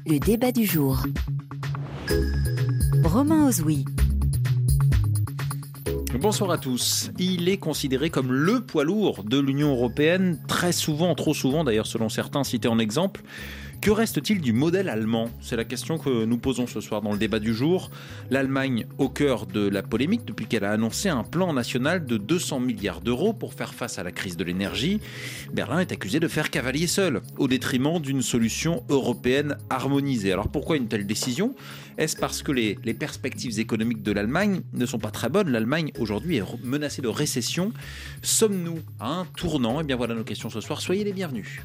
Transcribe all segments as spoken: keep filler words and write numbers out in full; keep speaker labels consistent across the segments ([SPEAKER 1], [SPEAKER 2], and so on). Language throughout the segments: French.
[SPEAKER 1] Le débat du jour. Romain Ozoui.
[SPEAKER 2] Bonsoir à tous. Il est considéré comme le poids lourd de l'Union européenne, très souvent, trop souvent d'ailleurs selon certains cités en exemple. Que reste-t-il du modèle allemand ? C'est la question que nous posons ce soir dans le débat du jour. L'Allemagne au cœur de la polémique depuis qu'elle a annoncé un plan national de deux cents milliards d'euros pour faire face à la crise de l'énergie. Berlin est accusé de faire cavalier seul, au détriment d'une solution européenne harmonisée. Alors pourquoi une telle décision ? Est-ce parce que les, les perspectives économiques de l'Allemagne ne sont pas très bonnes ? L'Allemagne aujourd'hui est menacée de récession. Sommes-nous à un tournant ? Eh bien voilà nos questions ce soir. Soyez les bienvenus.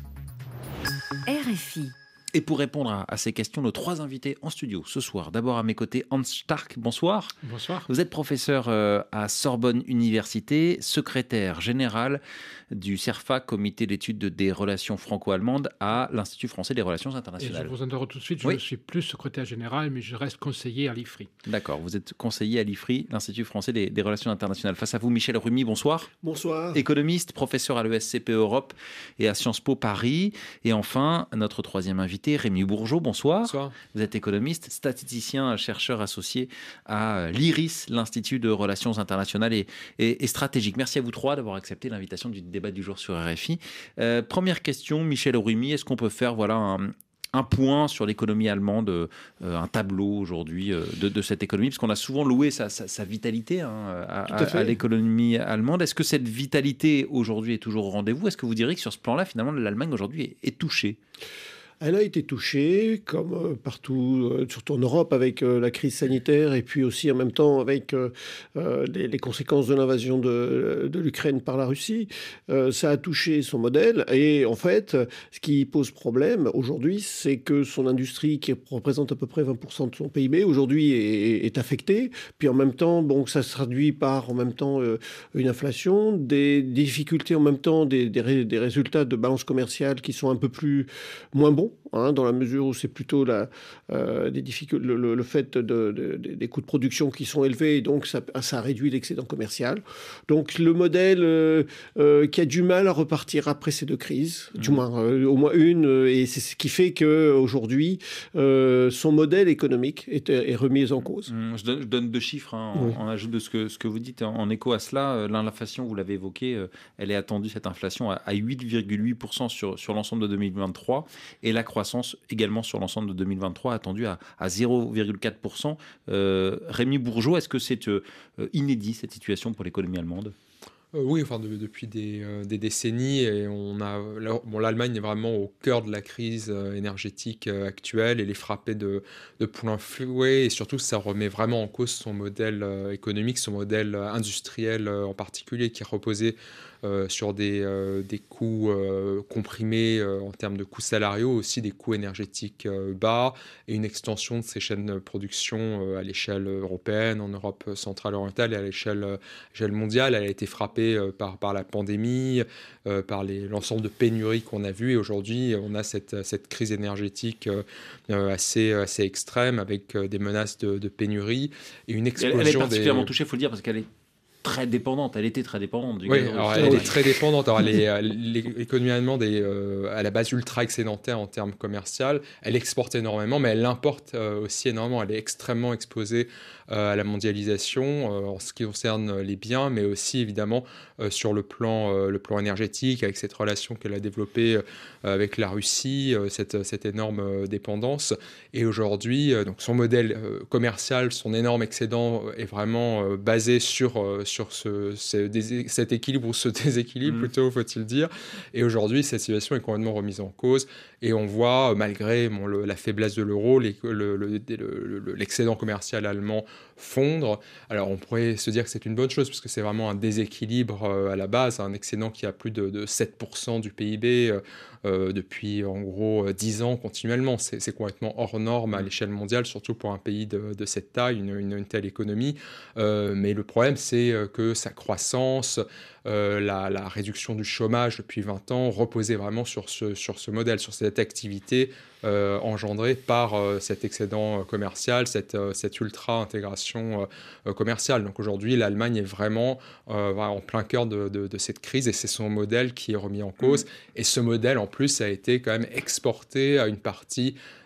[SPEAKER 1] R F I.
[SPEAKER 2] Et pour répondre à, à ces questions, nos trois invités en studio ce soir. D'abord à mes côtés, Hans Stark, bonsoir.
[SPEAKER 3] Bonsoir.
[SPEAKER 2] Vous êtes professeur euh, à Sorbonne Université, secrétaire général du CERFA, Comité d'études des relations franco-allemandes à l'Institut français des relations internationales.
[SPEAKER 3] Et je vous interromps tout de suite, je
[SPEAKER 2] oui.
[SPEAKER 3] ne suis plus secrétaire général, mais je reste conseiller à l'I F R I.
[SPEAKER 2] D'accord, vous êtes conseiller à l'I F R I, l'Institut français des, des relations internationales. Face à vous, Michel Rumi, bonsoir.
[SPEAKER 4] Bonsoir.
[SPEAKER 2] Économiste, professeur à l'E S C P Europe et à Sciences Po Paris. Et enfin, notre troisième invité, Rémi Bourgeot, bonsoir.
[SPEAKER 5] Bonsoir.
[SPEAKER 2] Vous êtes économiste, statisticien, chercheur associé à l'I R I S, l'Institut de relations internationales et, et, et stratégiques. Merci à vous trois d'avoir accepté l'invitation du débat du jour sur R F I. Euh, première question, Michel Rumi, est-ce qu'on peut faire voilà, un, un point sur l'économie allemande, euh, un tableau aujourd'hui euh, de, de cette économie, parce qu'on a souvent loué sa, sa, sa vitalité hein, à, à, à l'économie allemande. Est-ce que cette vitalité aujourd'hui est toujours au rendez-vous ? Est-ce que vous diriez que sur ce plan-là, finalement, l'Allemagne aujourd'hui est, est touchée ?
[SPEAKER 4] Elle a été touchée, comme partout, surtout en Europe, avec la crise sanitaire et puis aussi en même temps avec les, les conséquences de l'invasion de, de l'Ukraine par la Russie. Ça a touché son modèle et en fait, ce qui pose problème aujourd'hui, c'est que son industrie, qui représente à peu près vingt pour cent de son P I B, aujourd'hui est, est affectée. Puis en même temps, bon, ça se traduit par en même temps une inflation, des difficultés en même temps, des, des, des résultats de balance commerciale qui sont un peu plus moins bons. Hein, dans la mesure où c'est plutôt la, euh, des difficultés, le, le, le fait de, de, de, des coûts de production qui sont élevés, et donc ça, ça réduit l'excédent commercial. Donc le modèle euh, euh, qui a du mal à repartir après ces deux crises, mmh. du moins euh, au moins une, et c'est ce qui fait qu'aujourd'hui, euh, son modèle économique est, est remis en cause.
[SPEAKER 2] Mmh, je, donne, je donne deux chiffres hein, oui. en, en ajout de ce que, ce que vous dites. En, en écho à cela, l'inflation, vous l'avez évoqué, euh, elle est attendue, cette inflation, à, à huit virgule huit pour cent sur, sur l'ensemble de deux mille vingt-trois, et la croissance également sur l'ensemble de deux mille vingt-trois attendue à, à zéro virgule quatre pour cent. Euh, Rémi Bourgeot, est-ce que c'est euh, inédit cette situation pour l'économie allemande ?
[SPEAKER 5] Euh, oui, enfin de, depuis des, euh, des décennies, et on a bon, l'Allemagne est vraiment au cœur de la crise euh, énergétique euh, actuelle. Elle est frappée de, de plein fouet et surtout ça remet vraiment en cause son modèle euh, économique, son modèle industriel euh, en particulier qui reposait Euh, sur des, euh, des coûts euh, comprimés euh, en termes de coûts salariaux, aussi des coûts énergétiques euh, bas et une extension de ces chaînes de production euh, à l'échelle européenne, en Europe centrale orientale et à l'échelle, euh, l'échelle mondiale. Elle a été frappée euh, par, par la pandémie, euh, par les, l'ensemble de pénuries qu'on a vues et aujourd'hui on a cette, cette crise énergétique euh, assez, assez extrême avec euh, des menaces de, de pénurie et une explosion.
[SPEAKER 2] Elle, elle est particulièrement
[SPEAKER 5] des...
[SPEAKER 2] touchée, il faut le dire, parce qu'elle est très dépendante, elle était très dépendante du
[SPEAKER 5] oui,
[SPEAKER 2] gaz
[SPEAKER 5] alors
[SPEAKER 2] russe.
[SPEAKER 5] elle est très dépendante. Alors, elle est, l'économie allemande est euh, à la base ultra excédentaire en termes commerciaux. Elle exporte énormément, mais elle importe euh, aussi énormément. Elle est extrêmement exposée euh, à la mondialisation euh, en ce qui concerne les biens, mais aussi évidemment euh, sur le plan, euh, le plan énergétique, avec cette relation qu'elle a développée euh, avec la Russie, euh, cette, cette énorme euh, dépendance. Et aujourd'hui, euh, donc son modèle euh, commercial, son énorme excédent est vraiment euh, basé sur euh, sur ce, ce, cet équilibre ou ce déséquilibre, mmh. plutôt, faut-il dire. Et aujourd'hui, cette situation est complètement remise en cause. Et on voit, malgré bon, le, la faiblesse de l'euro, les, le, le, le, l'excédent commercial allemand fondre. Alors, on pourrait se dire que c'est une bonne chose, parce que c'est vraiment un déséquilibre euh, à la base, un excédent qui a plus de, de sept pour cent du P I B euh, euh, depuis, en gros, dix ans continuellement. C'est, c'est complètement hors norme à l'échelle mondiale, surtout pour un pays de, de cette taille, une, une, une telle économie. Euh, mais le problème, c'est que sa croissance, euh, la, la réduction du chômage depuis vingt ans reposait vraiment sur ce, sur ce modèle, sur cette activité euh, engendrée par euh, cet excédent commercial, cette, euh, cette ultra-intégration euh, commerciale. Donc aujourd'hui, l'Allemagne est vraiment euh, en plein cœur de, de, de cette crise et c'est son modèle qui est remis en cause. Mmh. Et ce modèle, en plus, a été quand même exporté à une partie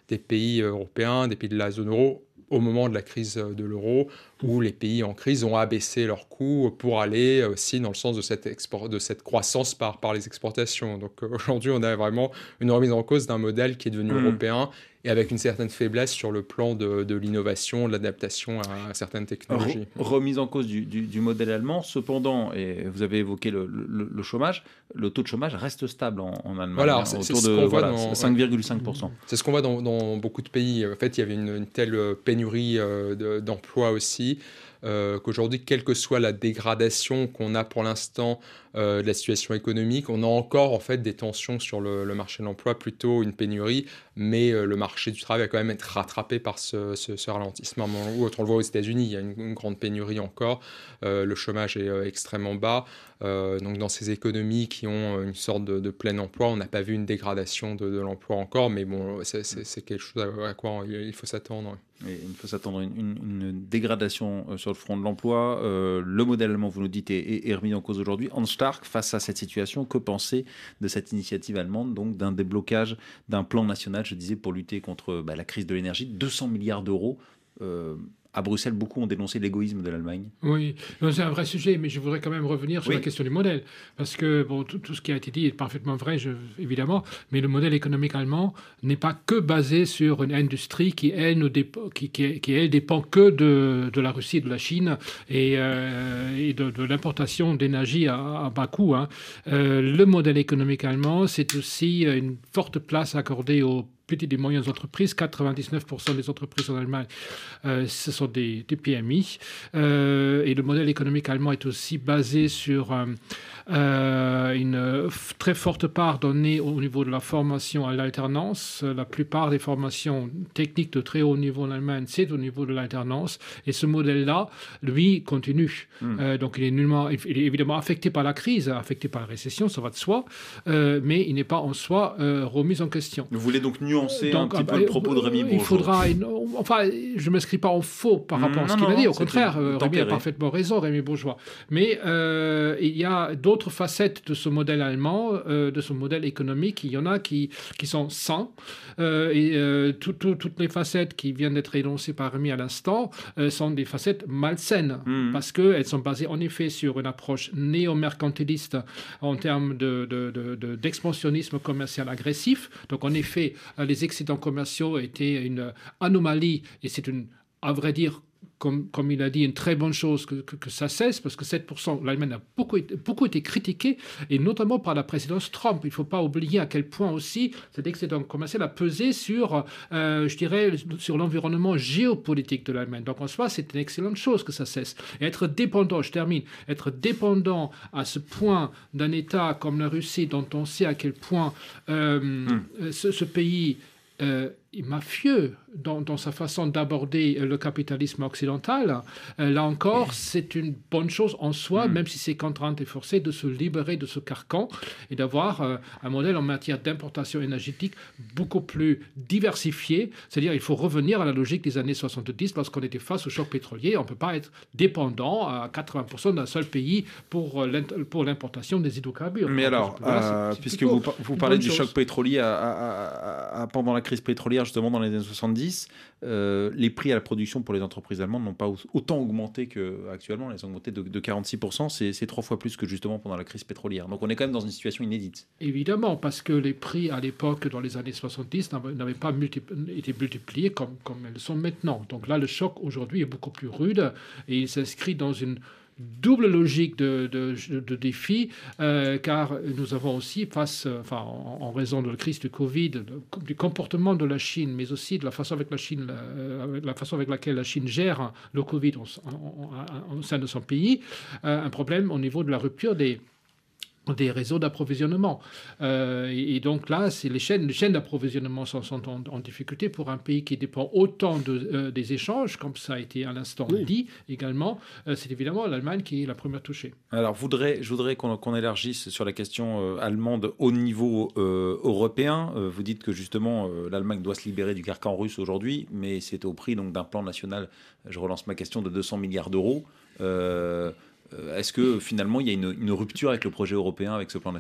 [SPEAKER 5] des pays européens, des pays de la zone euro, au moment de la crise de l'euro, où les pays en crise ont abaissé leurs coûts pour aller aussi dans le sens de cette, export, de cette croissance par, par les exportations. Donc euh, aujourd'hui, on a vraiment une remise en cause d'un modèle qui est devenu mmh. européen et avec une certaine faiblesse sur le plan de, de l'innovation, de l'adaptation à, à certaines technologies.
[SPEAKER 2] Remise en cause du, du, du modèle allemand. Cependant, et vous avez évoqué le, le, le chômage, le taux de chômage reste stable en, en Allemagne,
[SPEAKER 5] voilà,
[SPEAKER 2] hein,
[SPEAKER 5] c'est,
[SPEAKER 2] autour
[SPEAKER 5] c'est
[SPEAKER 2] de voilà, cinq virgule cinq pour cent.
[SPEAKER 5] C'est ce qu'on voit dans, dans beaucoup de pays. En fait, il y avait une, une telle pénurie euh, de, d'emplois aussi, Euh, qu'aujourd'hui, quelle que soit la dégradation qu'on a pour l'instant euh, de la situation économique, on a encore en fait des tensions sur le, le marché de l'emploi, plutôt une pénurie, mais euh, le marché du travail va quand même être rattrapé par ce, ce, ce ralentissement. On le voit aux États-Unis, il y a une, une grande pénurie encore, euh, le chômage est euh, extrêmement bas, euh, donc dans ces économies qui ont une sorte de, de plein emploi, on n'a pas vu une dégradation de, de l'emploi encore, mais bon, c'est, c'est, c'est quelque chose à, à quoi il faut s'attendre.
[SPEAKER 2] Et il faut s'attendre à une, une, une dégradation sur le front de l'emploi. Euh, le modèle allemand, vous nous dites, est, est remis en cause aujourd'hui. Hans Stark, face à cette situation, que penser de cette initiative allemande, donc d'un déblocage d'un plan national, je disais, pour lutter contre bah, la crise de l'énergie, deux cents milliards d'euros. Euh, À Bruxelles, beaucoup ont dénoncé l'égoïsme de l'Allemagne.
[SPEAKER 3] Oui, c'est un vrai sujet, mais je voudrais quand même revenir sur oui. la question du modèle. Parce que bon, tout, tout ce qui a été dit est parfaitement vrai, je, évidemment, mais le modèle économique allemand n'est pas que basé sur une industrie qui, elle, ne dépend, qui, qui, qui, elle, dépend que de, de la Russie et de la Chine et, euh, et de, de l'importation d'énergie à, à bas coût. Hein. Euh, le modèle économique allemand, c'est aussi une forte place accordée aux petites et moyennes entreprises. quatre-vingt-dix-neuf pour cent des entreprises en Allemagne, euh, ce sont des, des P M I. Euh, et le modèle économique allemand est aussi basé sur euh, euh, une f- très forte part donnée au niveau de la formation à l'alternance. La plupart des formations techniques de très haut niveau en Allemagne, c'est au niveau de l'alternance. Et ce modèle-là, lui, continue. Mmh. Euh, donc, il est, nullement, il est évidemment affecté par la crise, affecté par la récession, ça va de soi, euh, mais il n'est pas en soi euh, remis en question.
[SPEAKER 2] Vous voulez donc nuancer donc, un petit peu euh, le propos de Rémi Bourgeois.
[SPEAKER 3] Il faudra, une, enfin, je ne m'inscris pas en faux par rapport mmh, à ce qu'il non, a dit. Au contraire, euh, Rémi a parfaitement raison, Rémi Bourgeois. Mais euh, il y a d'autres facettes de ce modèle allemand, euh, de ce modèle économique. Il y en a qui, qui sont sains. Euh, et euh, tout, tout, toutes les facettes qui viennent d'être énoncées par Rémi à l'instant euh, sont des facettes malsaines. Mmh. Parce qu'elles sont basées en effet sur une approche néo-mercantiliste en termes de, de, de, de, d'expansionnisme commercial agressif. Donc en effet, les excédents commerciaux étaient une anomalie et c'est une, à vrai dire, Comme, comme il a dit, une très bonne chose que, que, que ça cesse, parce que sept pour cent, l'Allemagne a beaucoup, beaucoup été critiquée, et notamment par la présidence Trump. Il ne faut pas oublier à quel point aussi cet excédent commercial a pesé sur, euh, je dirais, sur l'environnement géopolitique de l'Allemagne. Donc en soi, c'est une excellente chose que ça cesse. Et être dépendant, je termine, être dépendant à ce point d'un État comme la Russie, dont on sait à quel point euh, mm. ce, ce pays euh, est mafieux dans, dans sa façon d'aborder le capitalisme occidental, euh, là encore, c'est une bonne chose en soi, mmh. même si c'est contraint et forcé de se libérer de ce carcan et d'avoir euh, un modèle en matière d'importation énergétique beaucoup plus diversifié. C'est-à-dire il faut revenir à la logique des années soixante-dix, lorsqu'on était face au choc pétrolier. On ne peut pas être dépendant à quatre-vingts pour cent d'un seul pays pour, pour l'importation des hydrocarbures.
[SPEAKER 2] Mais alors, euh, c'est puisque vous, vous parlez du chose. choc pétrolier à, à, à, à, pendant la crise pétrolière, justement dans les années soixante-dix, Euh, les prix à la production pour les entreprises allemandes n'ont pas autant augmenté qu'actuellement. Ils ont augmenté de, de quarante-six pour cent. C'est, c'est trois fois plus que justement pendant la crise pétrolière. Donc on est quand même dans une situation inédite.
[SPEAKER 3] Évidemment, parce que les prix à l'époque, dans les années soixante-dix, n'avaient pas multipli- été multipliés comme, comme elles sont maintenant. Donc là, le choc aujourd'hui est beaucoup plus rude et il s'inscrit dans une double logique de, de, de défi, euh, car nous avons aussi, face, euh, enfin, en, en raison de la crise du Covid, de, du comportement de la Chine, mais aussi de la façon avec, la, Chine, euh, la façon avec laquelle la Chine gère le Covid au sein de son pays, euh, un problème au niveau de la rupture des des réseaux d'approvisionnement. Euh, et, et donc là, c'est les chaînes, les chaînes d'approvisionnement sont, sont en, en difficulté pour un pays qui dépend autant de, euh, des échanges, comme ça a été à l'instant oui. dit également. Euh, c'est évidemment l'Allemagne qui est la première touchée.
[SPEAKER 2] Alors, voudrais, je voudrais qu'on, qu'on élargisse sur la question euh, allemande au niveau euh, européen. Euh, vous dites que justement, euh, l'Allemagne doit se libérer du carcan russe aujourd'hui, mais c'est au prix donc, d'un plan national, je relance ma question, de deux cents milliards d'euros. Euh, Est-ce que finalement il y a une, une rupture avec le projet européen avec ce plan national ?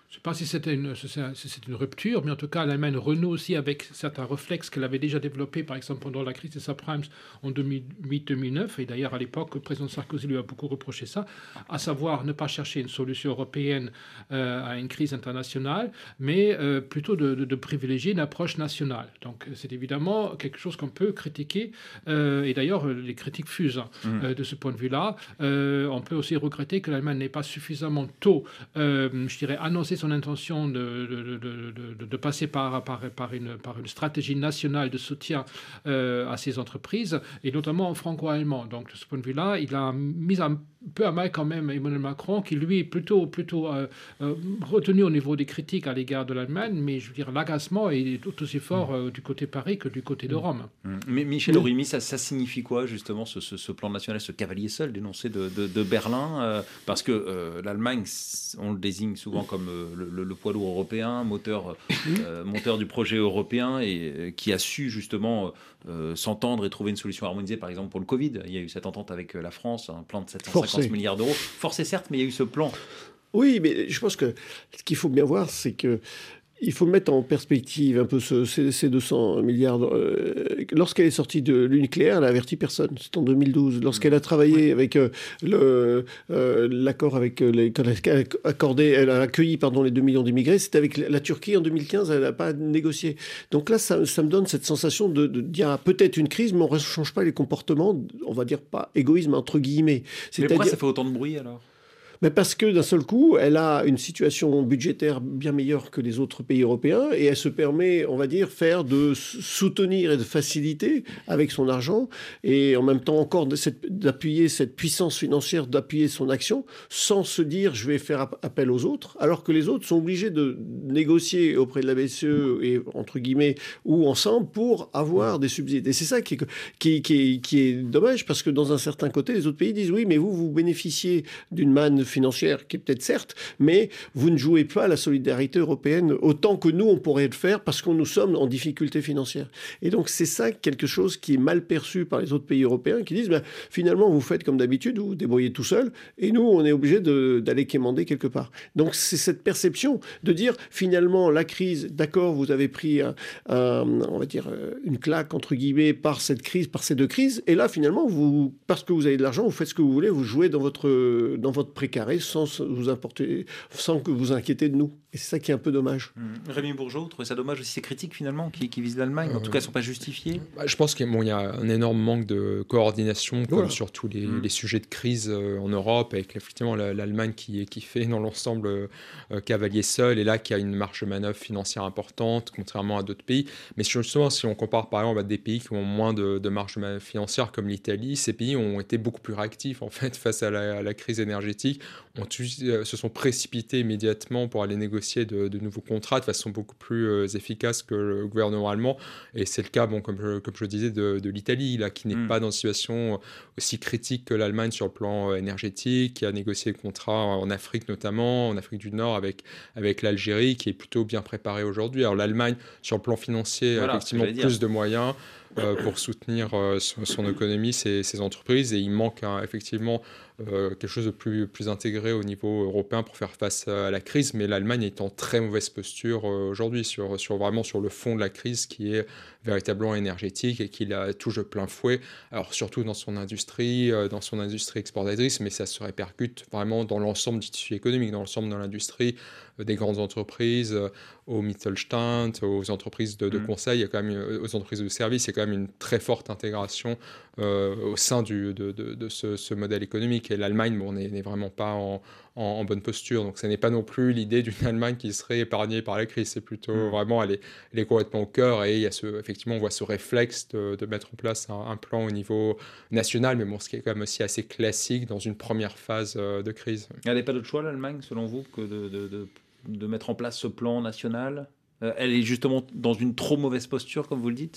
[SPEAKER 3] Je ne sais pas si c'était une, si c'est une rupture, mais en tout cas, l'Allemagne renoue aussi avec certains réflexes qu'elle avait déjà développés, par exemple, pendant la crise des subprimes en deux mille huit deux mille neuf. Et d'ailleurs, à l'époque, le président Sarkozy lui a beaucoup reproché ça, à savoir ne pas chercher une solution européenne euh, à une crise internationale, mais euh, plutôt de, de, de privilégier une approche nationale. Donc, c'est évidemment quelque chose qu'on peut critiquer. Euh, et d'ailleurs, les critiques fusent hein, mmh. euh, de ce point de vue-là. Euh, on peut aussi regretter que l'Allemagne n'ait pas suffisamment tôt, euh, je dirais, annoncé son intention de, de, de, de, de passer par, par, par, une, par une stratégie nationale de soutien euh, à ces entreprises, et notamment en franco-allemand. Donc, de ce point de vue-là, il a mis un peu à mal quand même Emmanuel Macron, qui lui est plutôt, plutôt euh, euh, retenu au niveau des critiques à l'égard de l'Allemagne, mais je veux dire, l'agacement est tout aussi fort euh, du côté Paris que du côté de Rome.
[SPEAKER 2] Mais Michel Aurimi, ça, ça signifie quoi justement ce, ce, ce plan national, ce cavalier seul dénoncé de, de, de Berlin euh, parce que euh, l'Allemagne, on le désigne souvent comme euh, le, le, le poids lourd européen, moteur, euh, moteur du projet européen, et euh, qui a su justement euh, s'entendre et trouver une solution harmonisée, par exemple pour le Covid. Il y a eu cette entente avec la France, un plan de sept cent cinquante Forcé. milliards d'euros. Forcé certes, mais il y a eu ce plan.
[SPEAKER 4] Oui, mais je pense que ce qu'il faut bien voir, c'est que il faut mettre en perspective un peu ce, ces, ces deux cents milliards. Euh, lorsqu'elle est sortie de le nucléaire, elle n'a averti personne. C'était en deux mille douze. Lorsqu'elle a travaillé avec euh, le, euh, l'accord avec les, quand elle a accordé, elle a accueilli pardon les deux millions d'immigrés, c'était avec la Turquie en deux mille quinze. Elle n'a pas négocié. Donc là, ça, ça me donne cette sensation de, de dire ah, peut-être une crise, mais on ne change pas les comportements. On va dire pas égoïsme entre guillemets.
[SPEAKER 2] Mais pourquoi ça fait autant de bruit alors?
[SPEAKER 4] Mais parce que d'un seul coup, elle a une situation budgétaire bien meilleure que les autres pays européens, et elle se permet, on va dire, faire de soutenir et de faciliter avec son argent, et en même temps encore de cette, d'appuyer cette puissance financière, d'appuyer son action, sans se dire je vais faire appel aux autres, alors que les autres sont obligés de négocier auprès de la B C E et entre guillemets ou ensemble pour avoir des subsides. Et c'est ça qui est, qui, qui, qui est dommage, parce que dans un certain côté, les autres pays disent oui, mais vous, vous bénéficiez d'une manne financière qui est peut-être certes, mais vous ne jouez pas la solidarité européenne autant que nous, on pourrait le faire parce que nous sommes en difficulté financière. Et donc, c'est ça quelque chose qui est mal perçu par les autres pays européens qui disent, ben, finalement, vous faites comme d'habitude, vous vous débrouillez tout seul, et nous, on est obligé d'aller quémander quelque part. Donc, c'est cette perception de dire, finalement, la crise, d'accord, vous avez pris, un, un, on va dire, une claque, entre guillemets, par cette crise, par ces deux crises, et là, finalement, vous, parce que vous avez de l'argent, vous faites ce que vous voulez, vous jouez dans votre, dans votre précarité, sans vous importer, sans que vous inquiétez de nous. Et c'est ça qui est un peu dommage.
[SPEAKER 2] Mmh. Rémi Bourgeot, vous trouvez ça dommage aussi ces critiques finalement qui, qui visent l'Allemagne? En tout cas, elles ne sont pas justifiées.
[SPEAKER 5] Bah, je pense qu'il bon, y a un énorme manque de coordination comme voilà. sur tous les, mmh. les sujets de crise euh, en Europe, avec effectivement l'Allemagne qui, qui fait dans l'ensemble euh, cavalier seul, et là qui a une marge de manœuvre financière importante, contrairement à d'autres pays. Mais justement, si on compare par exemple à des pays qui ont moins de, de marge de manœuvre financière comme l'Italie, ces pays ont été beaucoup plus réactifs en fait face à la, à la crise énergétique. On se sont précipités immédiatement pour aller négocier de, de nouveaux contrats de façon beaucoup plus euh, efficace que le gouvernement allemand. Et c'est le cas, bon, comme, je, comme je le disais, de, de l'Italie, là, qui n'est mmh. pas dans une situation aussi critique que l'Allemagne sur le plan énergétique, qui a négocié le contrat en Afrique notamment, en Afrique du Nord avec, avec l'Algérie, qui est plutôt bien préparée aujourd'hui. Alors l'Allemagne, sur le plan financier, voilà, a effectivement plus dire. de moyens euh, pour soutenir euh, son, son économie, ses, ses entreprises, et il manque hein, effectivement Euh, quelque chose de plus, plus intégré au niveau européen pour faire face à la crise, mais l'Allemagne est en très mauvaise posture euh, aujourd'hui sur, sur vraiment sur le fond de la crise qui est véritablement énergétique et qui la touche de plein fouet, alors surtout dans son industrie, euh, dans son industrie exportatrice, mais ça se répercute vraiment dans l'ensemble du tissu économique, dans l'ensemble de l'industrie, euh, des grandes entreprises, euh, au Mittelstand, aux entreprises de, de conseil, il y a quand même, aux entreprises de services, il y a quand même une très forte intégration euh, au sein du, de, de, de ce, ce modèle économique. Et l'Allemagne, bon, n'est vraiment pas en, en, en bonne posture. Donc, ce n'est pas non plus l'idée d'une Allemagne qui serait épargnée par la crise. C'est plutôt mmh. vraiment, elle est, elle est complètement au cœur. Et il y a ce, effectivement, on voit ce réflexe de, de mettre en place un, un plan au niveau national, mais bon, ce qui est quand même aussi assez classique dans une première phase euh, de crise.
[SPEAKER 2] Elle n'avait pas d'autre choix, l'Allemagne, selon vous, que de, de, de, de mettre en place ce plan national? euh, Elle est justement dans une trop mauvaise posture, comme vous le dites?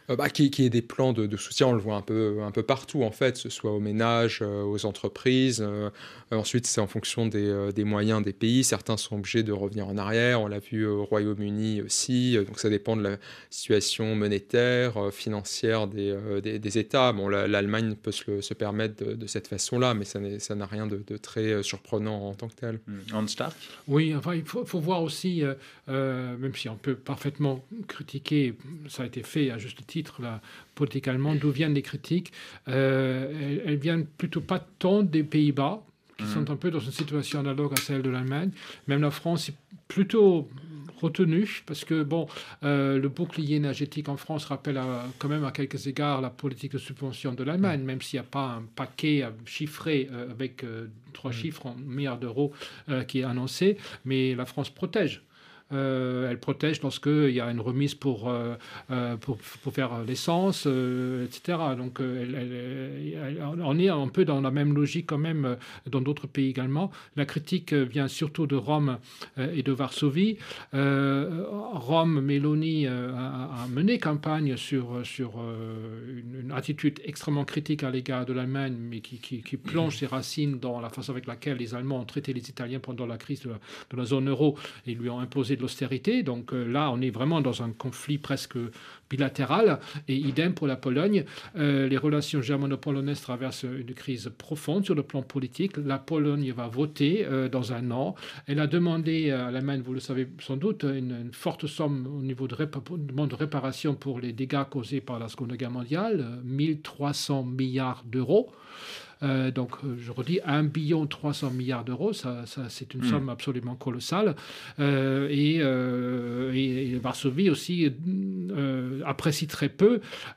[SPEAKER 5] Euh, bah, qu'il y ait des plans de, de soutien, on le voit un peu, un peu partout en fait, que ce soit aux ménages, euh, aux entreprises. Euh, ensuite, c'est en fonction des, euh, des moyens des pays. Certains sont obligés de revenir en arrière. On l'a vu au Royaume-Uni aussi. Donc ça dépend de la situation monétaire, euh, financière des, euh, des, des États. Bon, la, l'Allemagne peut se, le, se permettre de, de cette façon-là, mais ça, ça n'a rien de, de très surprenant en tant que tel.
[SPEAKER 2] Hans Stark ?
[SPEAKER 3] Oui, enfin, il faut, faut voir aussi, euh, euh, même si on peut parfaitement critiquer, ça a été fait à juste titre, la politique allemande, d'où viennent les critiques. Euh, elles, elles viennent plutôt pas tant des Pays-Bas, qui mmh. sont un peu dans une situation analogue à celle de l'Allemagne. Même la France est plutôt retenue, parce que bon, euh, le bouclier énergétique en France rappelle à, quand même à quelques égards la politique de subvention de l'Allemagne, même s'il n'y a pas un paquet chiffré euh, avec euh, trois mmh. chiffres en milliards d'euros euh, qui est annoncé, mais la France protège. Euh, elle protège lorsqu'il y a une remise pour, euh, pour, pour faire l'essence, euh, et cetera. Donc, euh, elle, elle, elle, on est un peu dans la même logique quand même dans d'autres pays également. La critique vient surtout de Rome euh, et de Varsovie. Euh, Rome, Meloni euh, a, a mené campagne sur, sur euh, une, une attitude extrêmement critique à l'égard de l'Allemagne, mais qui, qui, qui plonge ses racines dans la façon avec laquelle les Allemands ont traité les Italiens pendant la crise de la, de la zone euro et lui ont imposé de l'austérité. Donc euh, là, on est vraiment dans un conflit presque bilatéral. Et idem pour la Pologne. Euh, les relations germano-polonaises traversent une crise profonde sur le plan politique. La Pologne va voter euh, dans un an. Elle a demandé à l'Allemagne, vous le savez sans doute, une, une forte somme au niveau de, répa- de réparation pour les dégâts causés par la Seconde Guerre mondiale, mille trois cents milliards d'euros. Euh, donc, je redis, un billion trois cents milliards d'euros, ça, ça, c'est une mmh. somme absolument colossale. Euh, et, euh, et, et Varsovie aussi euh, apprécie très peu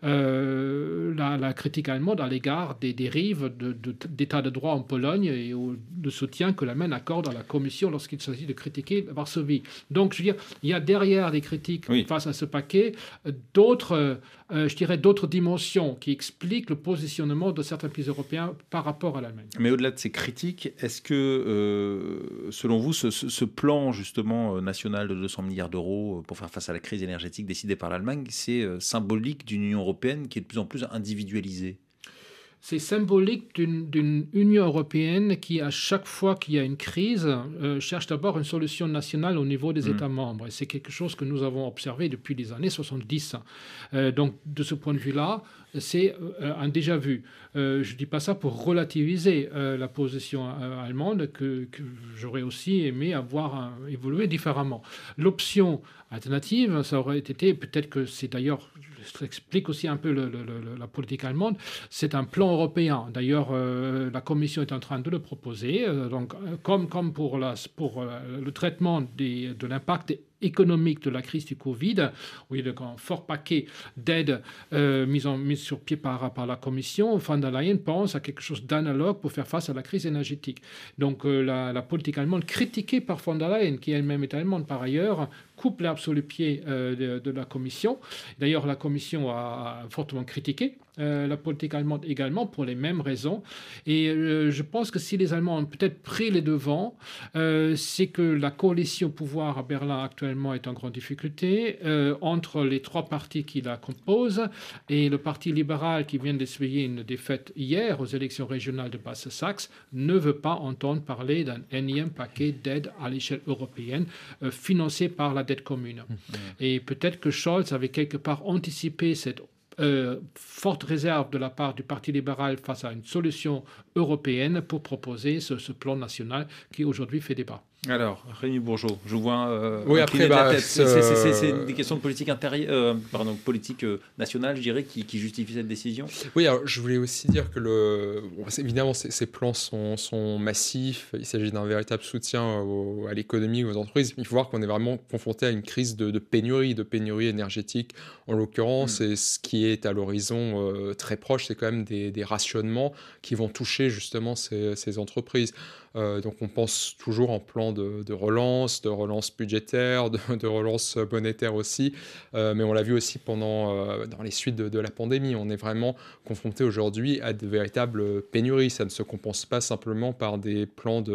[SPEAKER 3] euh, la, la critique allemande à l'égard des dérives de, de, d'état de droit en Pologne et au, de soutien que l'Allemagne accorde à la Commission lorsqu'il s'agit de critiquer Varsovie. Donc, je veux dire, il y a derrière des critiques oui. face à ce paquet d'autres, euh, je dirais, d'autres dimensions qui expliquent le positionnement de certains pays européens par rapport à l'Allemagne.
[SPEAKER 2] Mais au-delà de ces critiques, est-ce que, euh, selon vous, ce, ce plan justement national de deux cents milliards d'euros pour faire face à la crise énergétique décidée par l'Allemagne, c'est euh, symbolique d'une Union européenne qui est de plus en plus individualisée ?
[SPEAKER 3] C'est symbolique d'une, d'une Union européenne qui, à chaque fois qu'il y a une crise, euh, cherche d'abord une solution nationale au niveau des mmh. États membres. Et c'est quelque chose que nous avons observé depuis les années soixante-dix. Euh, donc, de ce point de vue-là, c'est euh, un déjà-vu. Euh, je ne dis pas ça pour relativiser euh, la position euh, allemande, que, que j'aurais aussi aimé avoir un, évolué différemment. L'option alternative, ça aurait été, peut-être que c'est d'ailleurs, ça explique aussi un peu le, le, le, la politique allemande, c'est un plan européen. D'ailleurs, euh, la Commission est en train de le proposer. Euh, donc, comme, comme pour, la, pour euh, le traitement des, de l'impact économique de la crise du Covid, où il y a un fort paquet d'aides euh, mises mis sur pied par, par la Commission, von der Leyen pense à quelque chose d'analogue pour faire face à la crise énergétique. Donc euh, la, la politique allemande, critiquée par von der Leyen, qui elle-même est allemande par ailleurs, coupe l'herbe sous le pied euh, de, de la Commission. D'ailleurs, la Commission a, a fortement critiqué euh, la politique allemande également pour les mêmes raisons. Et euh, je pense que si les Allemands ont peut-être pris les devants, euh, c'est que la coalition au pouvoir à Berlin actuellement est en grande difficulté euh, entre les trois partis qui la composent et le Parti libéral qui vient d'essuyer une défaite hier aux élections régionales de Basse-Saxe ne veut pas entendre parler d'un énième paquet d'aides à l'échelle européenne euh, financé par la dette commune. Mmh. Et peut-être que Scholz avait quelque part anticipé cette Euh, forte réserve de la part du Parti libéral face à une solution européenne pour proposer ce, ce plan national qui aujourd'hui fait débat.
[SPEAKER 2] Alors, Rémi Bourgeaud, je vous vois euh,
[SPEAKER 5] oui, après, bah,
[SPEAKER 2] tête. C'est, c'est, c'est, c'est des questions de politique intérieure, euh, pardon, politique euh, nationale, je dirais, qui, qui justifient cette décision.
[SPEAKER 5] Oui, alors je voulais aussi dire que le, bon, évidemment, ces, ces plans sont, sont massifs. Il s'agit d'un véritable soutien au, à l'économie, aux entreprises. Il faut voir qu'on est vraiment confronté à une crise de, de pénurie, de pénurie énergétique. En l'occurrence, mmh. et ce qui est à l'horizon euh, très proche, c'est quand même des, des rationnements qui vont toucher justement ces, ces entreprises. Euh, donc on pense toujours en plan de, de relance, de relance budgétaire, de, de relance monétaire aussi, euh, mais on l'a vu aussi pendant euh, dans les suites de, de la pandémie. On est vraiment confronté aujourd'hui à de véritables pénuries. Ça ne se compense pas simplement par des plans de,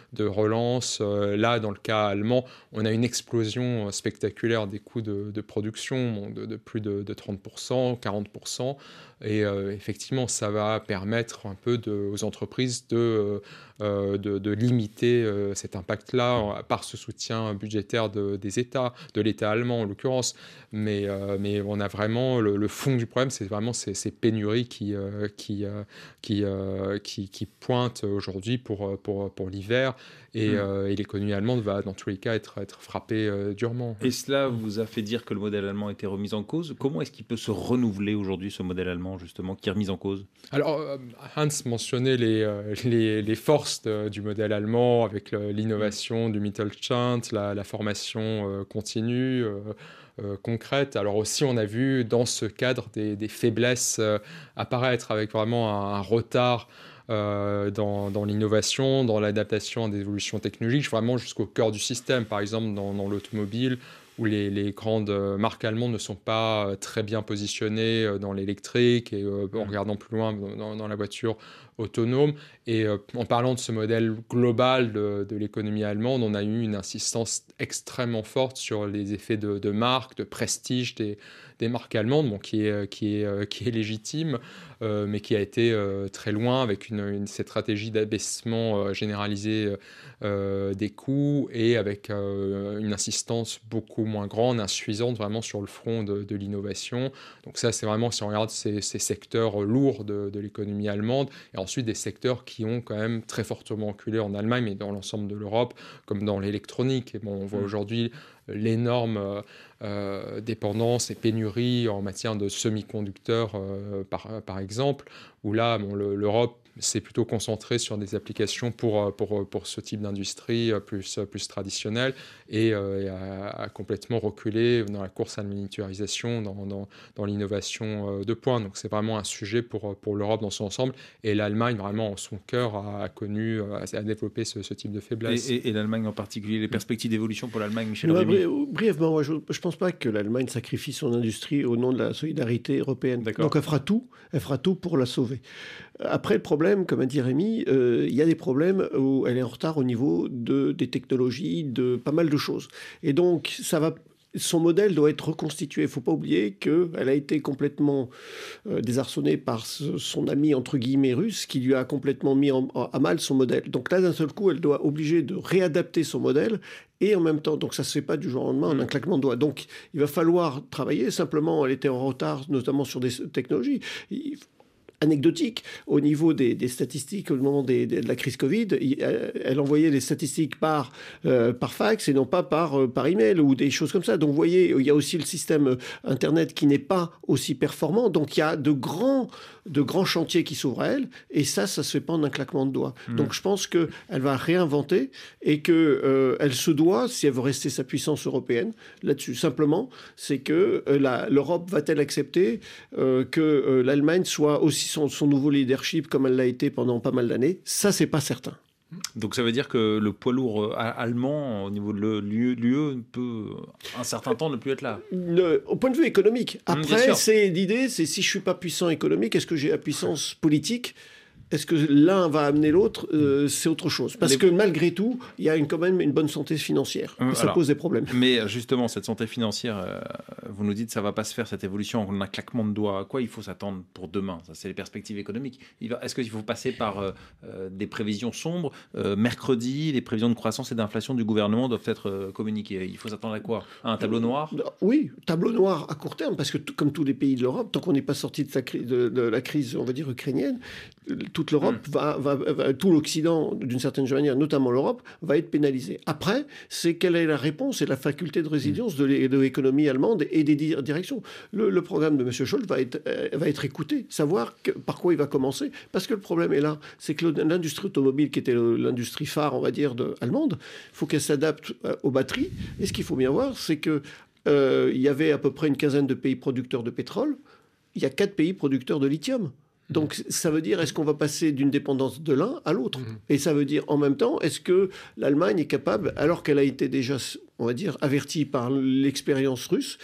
[SPEAKER 5] de relance. Euh, là, dans le cas allemand, on a une explosion spectaculaire des coûts de, de production de, de plus de, de trente pour cent, quarante pour cent. Et euh, effectivement, ça va permettre un peu de, aux entreprises de, euh, de, de limiter euh, cet impact-là par ce soutien budgétaire de, des États, de l'État allemand en l'occurrence. Mais, euh, mais on a vraiment le, le fond du problème, c'est vraiment ces, ces pénuries qui, euh, qui, euh, qui, euh, qui, qui pointent aujourd'hui pour, pour, pour l'hiver. Et, mmh. euh, et l'économie allemande va, dans tous les cas, être, être frappée euh, durement.
[SPEAKER 2] Et cela vous a fait dire que le modèle allemand était remis en cause. Comment est-ce qu'il peut se renouveler aujourd'hui, ce modèle allemand, justement, qui est remis en cause ?
[SPEAKER 5] Alors, Hans mentionnait les, les, les forces de, du modèle allemand, avec le, l'innovation du Mittelstand, la, la formation euh, continue, euh, euh, concrète. Alors aussi, on a vu dans ce cadre des, des faiblesses euh, apparaître, avec vraiment un, un retard Euh, dans, dans l'innovation, dans l'adaptation à des évolutions technologiques, vraiment jusqu'au cœur du système, par exemple dans, dans l'automobile, où les, les grandes marques allemandes ne sont pas très bien positionnées dans l'électrique, et euh, en regardant plus loin dans, dans la voiture autonome. Et euh, en parlant de ce modèle global de, de l'économie allemande, on a eu une insistance extrêmement forte sur les effets de, de marque, de prestige des, des marques allemandes, bon, qui, est, qui, est, qui est légitime, euh, mais qui a été euh, très loin avec une, une, cette stratégie d'abaissement euh, généralisé euh, des coûts, et avec euh, une insistance beaucoup moins grande, insuffisante vraiment sur le front de, de l'innovation. Donc ça, c'est vraiment, si on regarde ces, ces secteurs lourds de, de l'économie allemande, et ensuite des secteurs qui ont quand même très fortement reculé en Allemagne, mais dans l'ensemble de l'Europe, comme dans l'électronique. Et bon, on voit aujourd'hui l'énorme euh, euh, dépendance et pénurie en matière de semi-conducteurs, euh, par, par exemple, où là, bon, le, l'Europe s'est plutôt concentrée sur des applications pour, pour, pour ce type d'industrie plus, plus traditionnelle, et, euh, et a, a complètement reculé dans la course à la miniaturisation, dans, dans, dans l'innovation de pointe. Donc c'est vraiment un sujet pour, pour l'Europe dans son ensemble, et l'Allemagne, vraiment en son cœur, a, a connu, a, a développé ce, ce type de faiblesse.
[SPEAKER 2] Et, et, et l'Allemagne en particulier, les perspectives d'évolution pour l'Allemagne, Michel
[SPEAKER 4] non,
[SPEAKER 2] Rémy.
[SPEAKER 4] Brièvement, moi, je ne pense pas que l'Allemagne sacrifie son industrie au nom de la solidarité européenne. D'accord. Donc elle fera tout, elle fera tout pour la sauver. Après, le problème, comme a dit Rémy, euh, il y a des problèmes où elle est en retard au niveau de, des technologies, de pas mal de choses. Et donc, ça va... son modèle doit être reconstitué. Il ne faut pas oublier qu'elle a été complètement euh, désarçonnée par ce, son ami, entre guillemets, russe, qui lui a complètement mis en, en, à mal son modèle. Donc là, d'un seul coup, elle doit obliger de réadapter son modèle, et en même temps, donc ça ne se fait pas du jour au lendemain, en un claquement de doigts. Donc, il va falloir travailler. Simplement, elle était en retard, notamment sur des technologies. Il, anecdotique, au niveau des, des statistiques, au moment des, des, de la crise Covid, elle envoyait les statistiques par, euh, par fax et non pas par, euh, par email ou des choses comme ça. Donc vous voyez, il y a aussi le système Internet qui n'est pas aussi performant. Donc il y a de grands, de grands chantiers qui s'ouvrent à elle, et ça, ça se fait pas en un claquement de doigts. Mmh. Donc je pense qu'elle va réinventer, et qu'elle euh, se doit, si elle veut rester sa puissance européenne là-dessus. Simplement, c'est que euh, la, l'Europe va-t-elle accepter euh, que euh, l'Allemagne soit aussi Son, son nouveau leadership comme elle l'a été pendant pas mal d'années? Ça, c'est pas certain.
[SPEAKER 2] Donc ça veut dire que le poids lourd allemand au niveau de l'U E peut un certain temps ne plus être là.
[SPEAKER 4] Le, au point de vue économique. Après, c'est l'idée, c'est si je suis pas puissant économique, est-ce que j'ai la puissance politique? Est-ce que l'un va amener l'autre? euh, C'est autre chose. Parce Les... que malgré tout, il y a une, quand même une bonne santé financière. Euh, ça alors, pose des problèmes.
[SPEAKER 2] Mais justement, cette santé financière, euh, vous nous dites que ça ne va pas se faire, cette évolution, en un claquement de doigts. À quoi il faut s'attendre pour demain? Ça, c'est les perspectives économiques. Il va... Est-ce qu'il faut passer par euh, euh, des prévisions sombres? euh, Mercredi, les prévisions de croissance et d'inflation du gouvernement doivent être euh, communiquées. Il faut s'attendre à quoi? À un tableau noir?
[SPEAKER 4] euh, Oui, tableau noir à court terme, parce que t- comme tous les pays de l'Europe, tant qu'on n'est pas sorti de, cri- de, de la crise, on va dire, ukrainienne, toute l'Europe, mmh. va, va, va, tout l'Occident, d'une certaine manière, notamment l'Europe, va être pénalisé. Après, c'est quelle est la réponse et la faculté de résilience mmh. de, de l'économie allemande et des di- directions. Le, le programme de M. Scholz va être, euh, va être écouté, savoir que, par quoi il va commencer. Parce que le problème est là, c'est que l'industrie automobile, qui était l'industrie phare, on va dire, de, allemande, il faut qu'elle s'adapte euh, aux batteries. Et ce qu'il faut bien voir, c'est qu'il euh, y avait à peu près une quinzaine de pays producteurs de pétrole. Il y a quatre pays producteurs de lithium. Donc, ça veut dire, est-ce qu'on va passer d'une dépendance de l'un à l'autre? Mmh. Et ça veut dire, en même temps, est-ce que l'Allemagne est capable, alors qu'elle a été déjà, on va dire, avertie par l'expérience russe,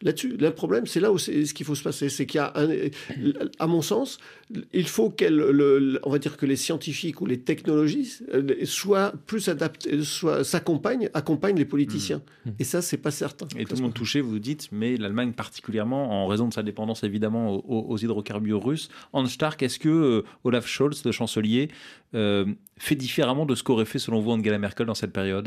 [SPEAKER 4] là-dessus. Le problème, c'est là où c'est ce qu'il faut se passer. C'est qu'il y a, un, à mon sens, il faut qu'elle, le, on va dire que les scientifiques ou les technologies soient plus adaptés, soient, s'accompagnent, accompagnent les politiciens. Mmh. Et ça, c'est pas certain.
[SPEAKER 2] Et tout le monde touché, vous dites, mais l'Allemagne particulièrement, en raison de sa dépendance évidemment aux, aux hydrocarbures russes. Hans Stark, est-ce que euh, Olaf Scholz, le chancelier, euh, fait différemment de ce qu'aurait fait selon vous Angela Merkel dans cette période ?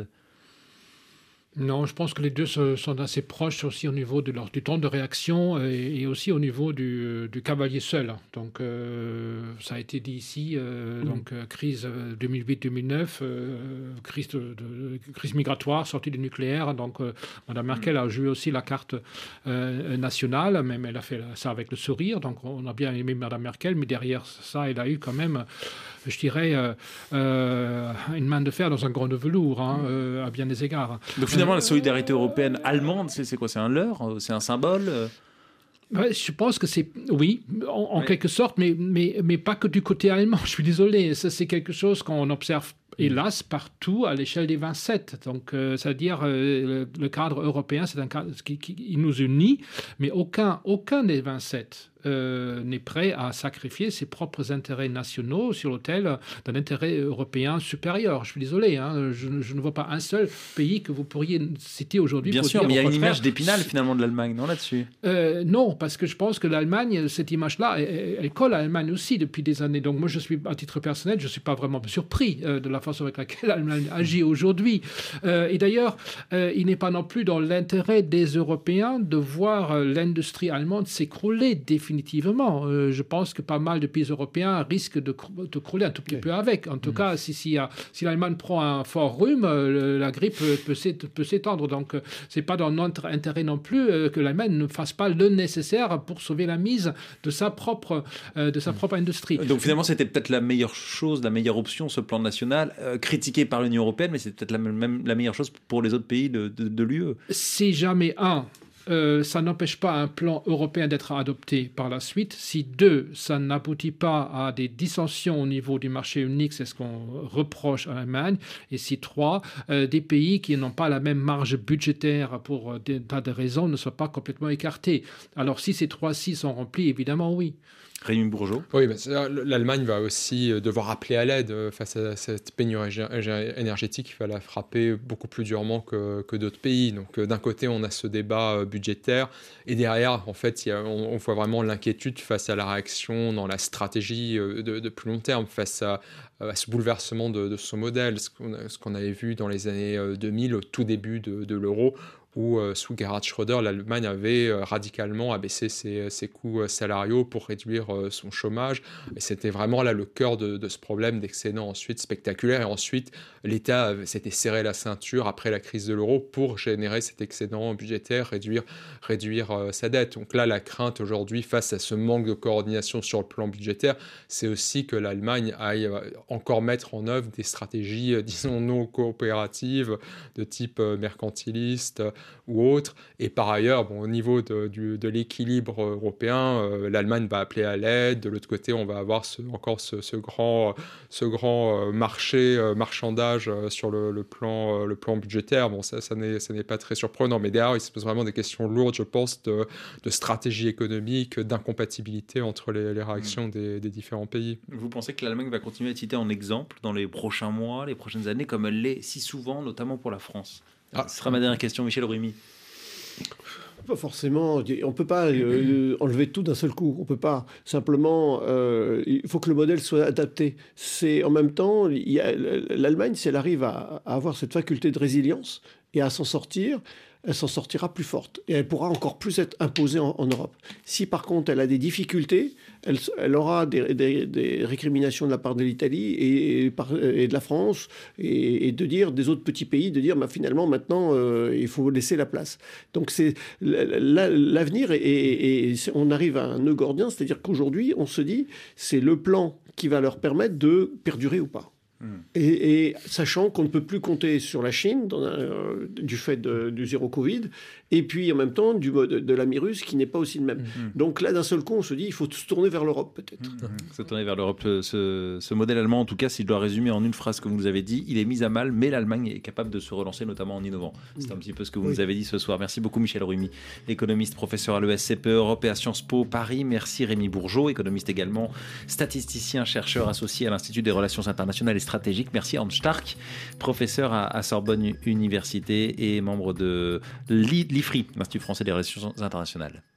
[SPEAKER 3] Non, je pense que les deux sont assez proches aussi au niveau de leur, du temps de réaction et, et aussi au niveau du, du cavalier seul. Donc, euh, ça a été dit ici, euh, mmh. donc euh, crise deux mille huit deux mille neuf, euh, crise, de, de, crise migratoire, sortie du nucléaire. Donc, euh, Mme Merkel mmh. a joué aussi la carte euh, nationale, même elle a fait ça avec le sourire. Donc, on a bien aimé Mme Merkel, mais derrière ça, elle a eu quand même, je dirais, euh, euh, une main de fer dans un grand de velours, hein, euh, à bien des égards.
[SPEAKER 2] Donc, finalement, la solidarité européenne allemande, c'est, c'est quoi ? C'est un leurre ? C'est un symbole ?
[SPEAKER 3] Ouais, je pense que c'est, oui, en, en
[SPEAKER 2] oui.
[SPEAKER 3] quelque sorte, mais, mais, mais pas que du côté allemand. Je suis désolé, ça c'est quelque chose qu'on observe, hélas, partout à l'échelle des vingt-sept. Donc, euh, c'est-à-dire, euh, le, le cadre européen, c'est un cadre qui, qui, qui nous unit, mais aucun, aucun des vingt-sept euh, n'est prêt à sacrifier ses propres intérêts nationaux sur l'autel d'un intérêt européen supérieur. Je suis désolé, hein, je, je ne vois pas un seul pays que vous pourriez citer aujourd'hui.
[SPEAKER 2] Bien
[SPEAKER 3] pour
[SPEAKER 2] sûr,
[SPEAKER 3] dire
[SPEAKER 2] mais il y a une
[SPEAKER 3] contraire.
[SPEAKER 2] image d'Épinal finalement de l'Allemagne, non, là-dessus
[SPEAKER 3] euh, Non, parce que je pense que l'Allemagne, cette image-là, elle, elle colle à l'Allemagne aussi depuis des années. Donc moi, je suis, à titre personnel, je ne suis pas vraiment surpris euh, de la façon avec laquelle l'Allemagne agit aujourd'hui. Euh, et d'ailleurs, euh, il n'est pas non plus dans l'intérêt des Européens de voir euh, l'industrie allemande s'écrouler définitivement. Euh, je pense que pas mal de pays européens risquent de, cr- de crouler un tout petit okay. peu avec. En tout mmh. cas, si, si, uh, si l'Allemagne prend un fort rhume, euh, la grippe peut, peut, s'ét- peut s'étendre. Donc, euh, ce n'est pas dans notre intérêt non plus euh, que l'Allemagne ne fasse pas le nécessaire pour sauver la mise de sa propre, euh, de sa mmh. propre industrie.
[SPEAKER 2] Donc finalement, c'était peut-être la meilleure chose, la meilleure option, ce plan national, euh, critiqué par l'Union européenne, mais c'est peut-être la, même, la meilleure chose pour les autres pays de, de, de l'U E.
[SPEAKER 3] Si jamais, un, Euh, ça n'empêche pas un plan européen d'être adopté par la suite. Si deux, ça n'aboutit pas à des dissensions au niveau du marché unique, c'est ce qu'on reproche à l'Allemagne. Et si trois, euh, des pays qui n'ont pas la même marge budgétaire pour des tas de raisons ne soient pas complètement écartés. Alors si ces trois-ci sont remplis, évidemment oui.
[SPEAKER 2] Rémi Bourgeot.
[SPEAKER 5] Oui, mais l'Allemagne va aussi devoir appeler à l'aide face à cette pénurie énergétique qui va la frapper beaucoup plus durement que, que d'autres pays. Donc d'un côté, on a ce débat budgétaire et derrière, en fait, il y a, on, on voit vraiment l'inquiétude face à la réaction dans la stratégie de, de plus long terme, face à, à ce bouleversement de, de ce modèle, ce qu'on, ce qu'on avait vu dans les années deux mille, au tout début de, de l'euro, où euh, sous Gerhard Schröder, l'Allemagne avait euh, radicalement abaissé ses, ses coûts euh, salariaux pour réduire euh, son chômage. Et c'était vraiment là le cœur de, de ce problème d'excédent ensuite spectaculaire. Et ensuite, l'État avait, s'était serré la ceinture après la crise de l'euro pour générer cet excédent budgétaire, réduire, réduire euh, sa dette. Donc là, la crainte aujourd'hui face à ce manque de coordination sur le plan budgétaire, c'est aussi que l'Allemagne aille euh, encore mettre en œuvre des stratégies, euh, disons, non coopératives de type euh, mercantiliste, ou autres. Et par ailleurs, bon, au niveau de, du, de l'équilibre européen, euh, l'Allemagne va appeler à l'aide. De l'autre côté, on va avoir ce, encore ce, ce grand, ce grand euh, marché, euh, marchandage euh, sur le, le, plan, euh, le plan budgétaire. Bon, ça, ça, n'est, ça n'est pas très surprenant. Mais derrière, il se pose vraiment des questions lourdes, je pense, de, de stratégie économique, d'incompatibilité entre les, les réactions mmh. des, des différents pays.
[SPEAKER 2] Vous pensez que l'Allemagne va continuer à être citée en exemple dans les prochains mois, les prochaines années, comme elle l'est si souvent, notamment pour la France ? Ah, ce sera ma dernière question, Michel Aurimi.
[SPEAKER 4] Pas forcément. On ne peut pas euh, enlever tout d'un seul coup. On ne peut pas. Simplement, euh, il faut que le modèle soit adapté. C'est, en même temps, il y a, l'Allemagne, si elle arrive à, à avoir cette faculté de résilience et à s'en sortir, elle s'en sortira plus forte. Et elle pourra encore plus être imposée en, en Europe. Si, par contre, elle a des difficultés, elle, elle aura des, des, des récriminations de la part de l'Italie et, et de la France, et, et de dire, des autres petits pays, de dire, bah, finalement, maintenant, euh, il faut laisser la place. Donc, c'est la, l'avenir, et, et, et on arrive à un nœud gordien, c'est-à-dire qu'aujourd'hui, on se dit, c'est le plan qui va leur permettre de perdurer ou pas. Et, et sachant qu'on ne peut plus compter sur la Chine dans un, euh, du fait de, du zéro Covid, et puis en même temps du mode de l'ami russe qui n'est pas aussi le même. Mmh. Donc là, d'un seul coup, on se dit il faut se tourner vers l'Europe peut-être.
[SPEAKER 2] Mmh. Se tourner vers l'Europe. Ce, ce modèle allemand, en tout cas, s'il doit résumer en une phrase que vous nous avez dit, il est mis à mal, mais l'Allemagne est capable de se relancer, notamment en innovant. C'est un petit peu ce que vous oui. nous avez dit ce soir. Merci beaucoup Michel Rumi, économiste, professeur à l'E S C P Europe et à Sciences Po Paris. Merci Rémi Bourgeot, économiste également, statisticien, chercheur associé à l'Institut des Relations internationales et stratégiques. Merci Hans Stark, professeur à, à Sorbonne Université et membre de l'I F R I, l'Institut français des relations internationales.